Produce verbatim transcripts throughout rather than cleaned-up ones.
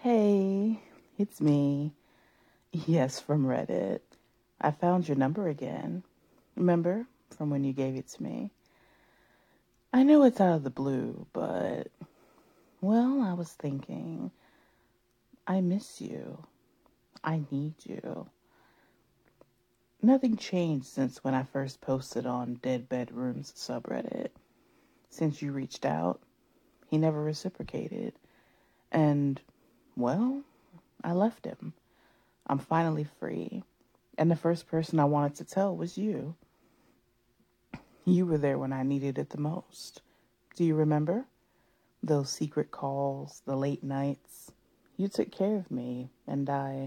Hey, it's me. Yes, from Reddit. I found your number again. Remember from when you gave it to me? I know it's out of the blue, but, well, I was thinking, I miss you. I need you. Nothing changed since when I first posted on Dead Bedrooms subreddit. Since you reached out, he never reciprocated. And, well, I left him. I'm finally free. And the first person I wanted to tell was you. You were there when I needed it the most. Do you remember? Those secret calls, the late nights. You took care of me, and I...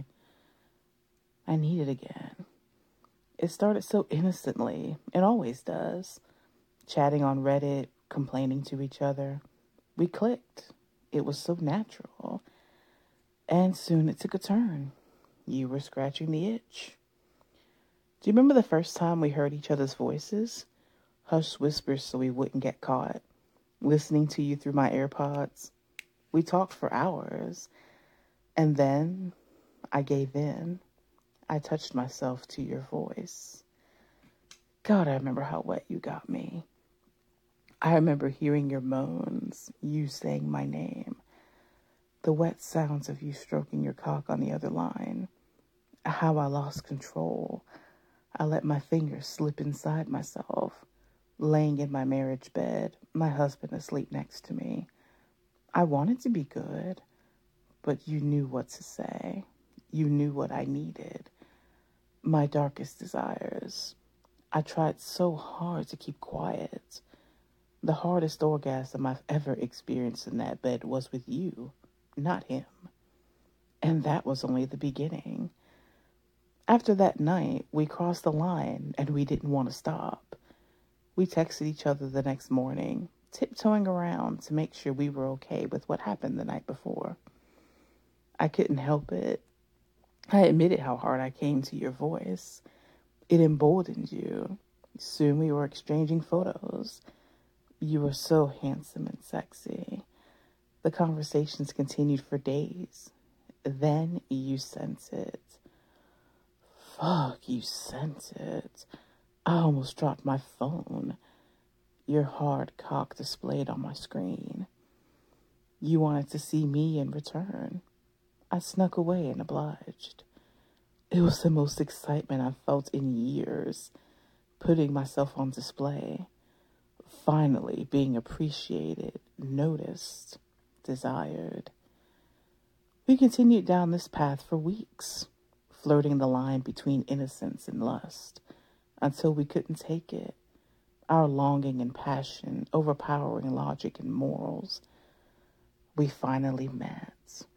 I need it again. It started so innocently. It always does. Chatting on Reddit, complaining to each other. We clicked. It was so natural. And soon it took a turn. You were scratching the itch. Do you remember the first time we heard each other's voices? Hushed whispers so we wouldn't get caught. Listening to you through my AirPods. We talked for hours. And then I gave in. I touched myself to your voice. God, I remember how wet you got me. I remember hearing your moans, you saying my name. The wet sounds of you stroking your cock on the other line. How I lost control. I let my fingers slip inside myself, laying in my marriage bed, my husband asleep next to me. I wanted to be good, but you knew what to say. You knew what I needed. My darkest desires. I tried so hard to keep quiet. The hardest orgasm I've ever experienced in that bed was with you, not him. And that was only the beginning. After that night, we crossed the line and we didn't want to stop. We texted each other the next morning, tiptoeing around to make sure we were okay with what happened the night before. I couldn't help it. I admitted how hard I came to your voice. It emboldened you. Soon we were exchanging photos. You were so handsome and sexy. The conversations continued for days. Then you sent it. Fuck, you sent it. I almost dropped my phone. Your hard cock displayed on my screen. You wanted to see me in return. I snuck away and obliged. It was the most excitement I've felt in years, putting myself on display, finally being appreciated, noticed, desired. We continued down this path for weeks, flirting the line between innocence and lust, until we couldn't take it, our longing and passion overpowering logic and morals. We finally met.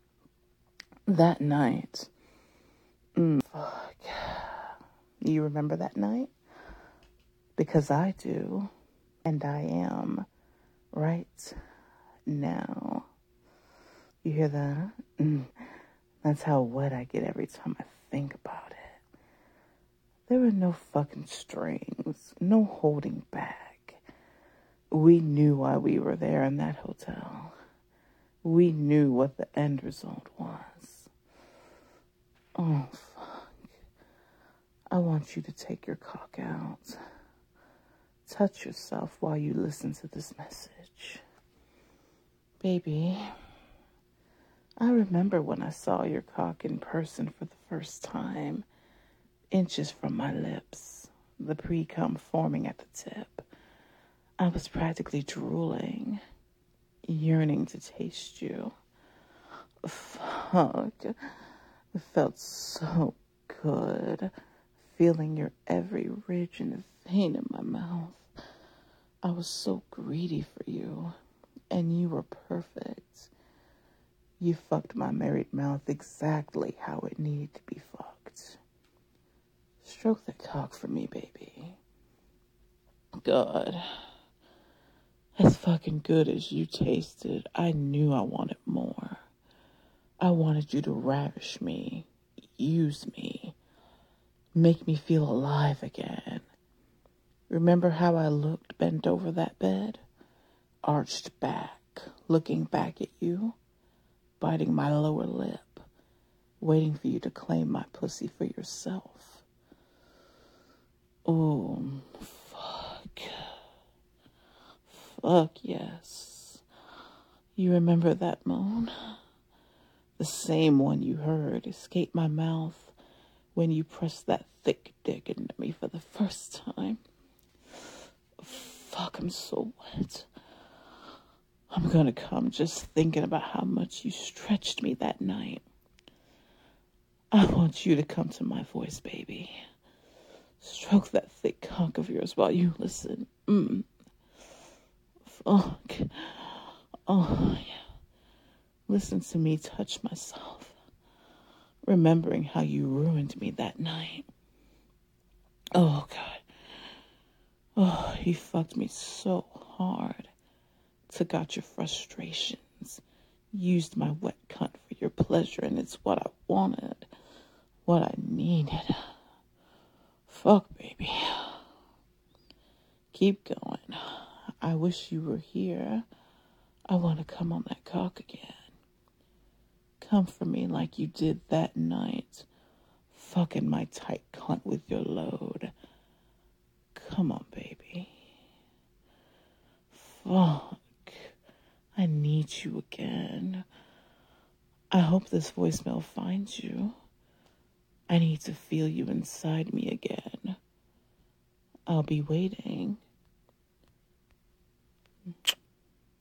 That night, mm, fuck, you remember that night? Because I do, and I am, right now. You hear that? Mm, that's how wet I get every time I think about it. There were no fucking strings, no holding back. We knew why we were there in that hotel. We knew what the end result was. Oh, fuck. I want you to take your cock out. Touch yourself while you listen to this message. Baby, I remember when I saw your cock in person for the first time. Inches from my lips, the pre-cum forming at the tip. I was practically drooling, yearning to taste you. Fuck. It felt so good, feeling your every ridge and vein in my mouth. I was so greedy for you, and you were perfect. You fucked my married mouth exactly how it needed to be fucked. Stroke the cock for me, baby. God. As fucking good as you tasted, I knew I wanted more. I wanted you to ravish me, use me, make me feel alive again. Remember how I looked bent over that bed? Arched back, looking back at you? biting my lower lip, waiting for you to claim my pussy for yourself. Oh, fuck. Fuck yes. You remember that moan? The same one you heard escape my mouth when you pressed that thick dick into me for the first time. Fuck, I'm so wet. I'm gonna come just thinking about how much you stretched me that night. I want you to come to my voice, baby. Stroke that thick cock of yours while you listen. Mm. Fuck. Oh, yeah. Listen to me touch myself, remembering how you ruined me that night. Oh, God. Oh, you fucked me so hard. Took out your frustrations. Used my wet cunt for your pleasure, and it's what I wanted. What I needed. Fuck, baby. Keep going. I wish you were here. I want to come on that cock again. Come for me like you did that night. Fucking my tight cunt with your load. Come on, baby. Fuck. I need you again. I hope this voicemail finds you. I need to feel you inside me again. I'll be waiting.